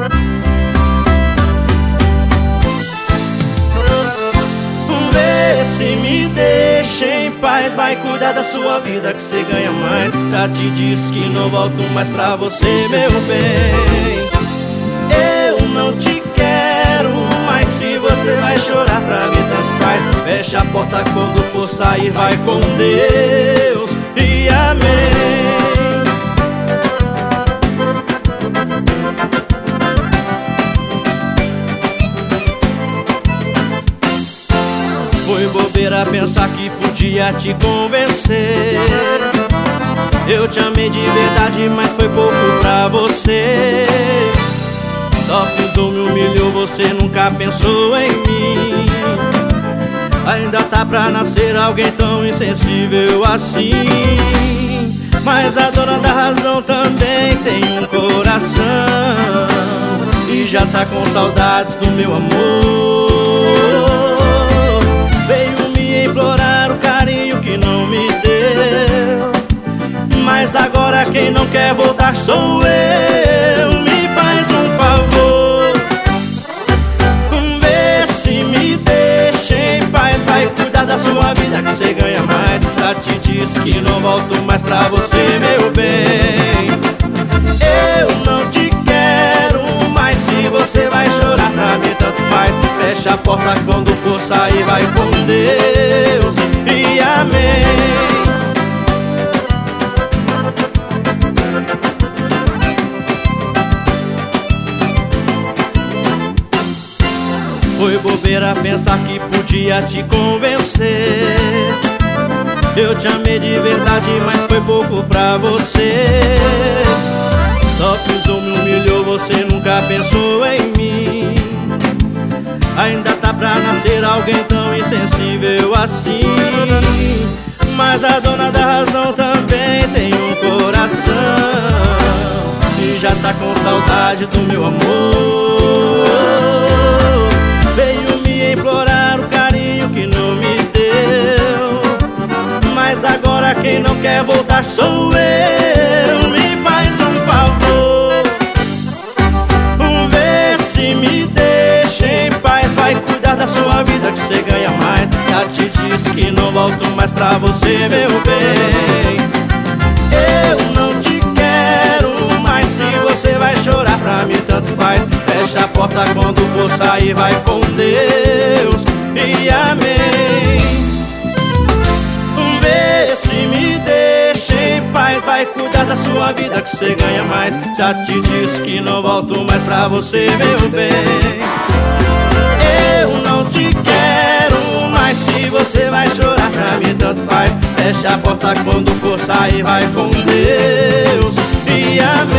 Vê se me deixa em paz, vai cuidar da sua vida que você ganha mais. Já te disse que não volto mais pra você, meu bem. Eu não te quero, mas se você vai chorar pra mim tanto faz. Fecha a porta quando for sair, vai com Deus e amém. Foi bobeira pensar que podia te convencer. Eu te amei de verdade, mas foi pouco pra você. Só pisou, me humilhou, você nunca pensou em mim. Ainda tá pra nascer alguém tão insensível assim. Mas a dona da razão também tem um coração e já tá com saudades do meu amor. Veio me implorar o carinho que não me deu, mas agora quem não quer voltar sou eu. Me faz um favor, vê se me deixa em paz, vai cuidar da sua vida que você ganha mais. Já te disse que não volto mais pra você, meu bem. Eu não te quero, mas se você vai chorar pra mim tanto faz. Fecha a porta quando for sair, vai com Deus e amém. Foi bobeira pensar que podia te convencer. Eu te amei de verdade, mas foi pouco pra você. Só pisou, me humilhou, você nunca pensou em mim. Ainda tá pra nascer alguém tão insensível assim. Mas a dona da razão também tem um coração e já tá com saudade do meu amor. Veio me implorar o carinho que não me deu, mas agora quem não quer voltar sou eu. Me faz um favor, vê se me deixa em paz, vai cuidar da sua vida que você ganha mais. Já te disse que não volto mais pra você, meu bem. Eu não te quero, mas se você vai chorar pra mim tanto faz. Fecha a porta quando for sair, vai com Deus e amém. Vê se me deixa em paz, vai cuidar da sua vida que você ganha mais. Já te disse que não volto mais pra você, meu bem. Eu não te quero, mas se você vai chorar pra mim tanto faz. Fecha a porta quando for sair, vai com Deus e amém.